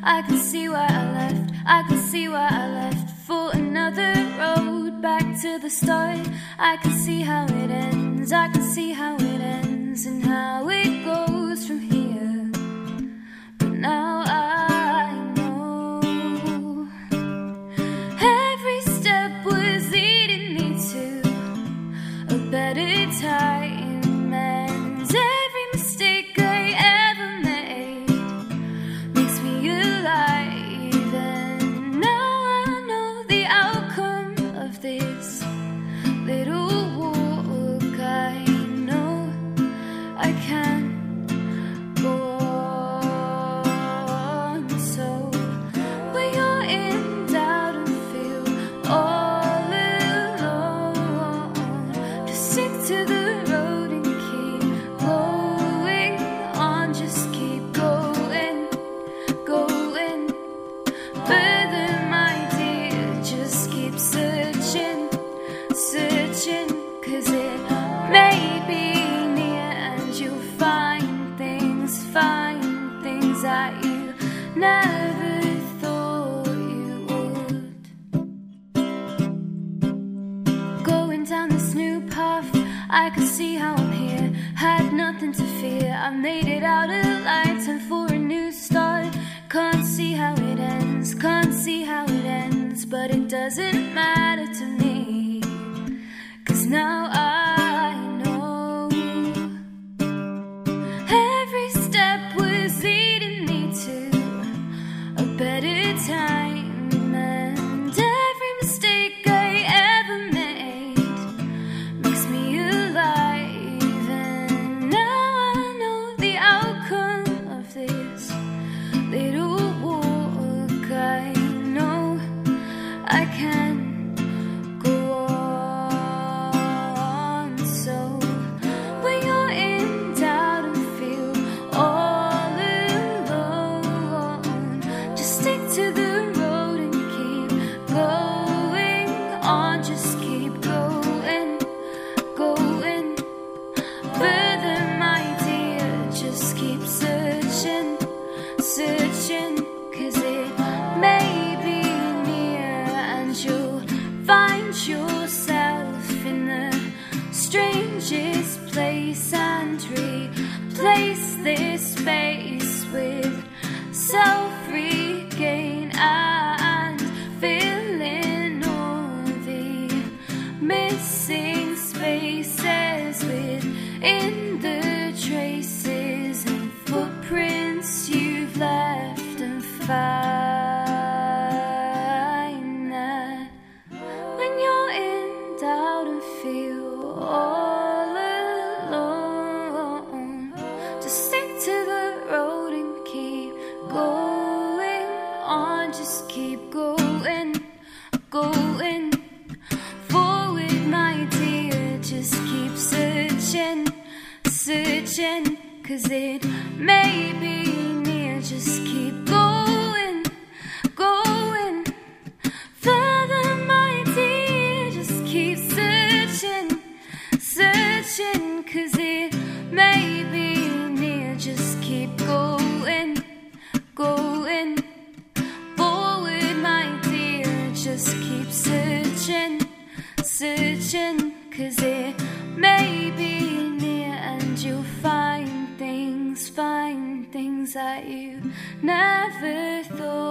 I can see why I left, I can see why I left for another road back to the start. I can see how it ends, I can see how it ends and how it goes from here. But now I know every step was leading me to a better time. And every mistake I ever made makes me alive. And now I know the outcome of this little walk. I know I can't go on. So when you're in doubt and feel all alone, just stick to the road and keep going on. Just keep going, going further, my dear. Just keep searching, searching, 'cause it may be near and you'll find things that you never thought you would. Going down this new path, I can see how I'm here. Had nothing to fear, I made it out alive. Time for a new start. Can't see how it ends, can't see how it ends, but it doesn't matter to me, 'cause now I know every step was leading me to a better time. And every mistake I ever made makes me alive. And now I know the outcome of this little walk. I know I can't go on. So when you're in doubt and feel all alone, just stick to the road and keep going on. Just keep going, going further, my dear. Just keep searching, searching, 'cause it may be near and you'll find yourself in the strangest place and replace this space with self-regain and filling all the missing spaces within the traces and footprints you've left. And find that when you're in doubt and feel all alone, just stick to the road and keep going on. Just keep going, going forward, my dear. Just keep searching, searching, 'cause it may be near. Just keep going, going further, my dear. Just keep searching, searching, 'cause it may be near. Just keep going, going forward, my dear. Just keep searching, searching, 'cause it may be near and you'll find things that you never thought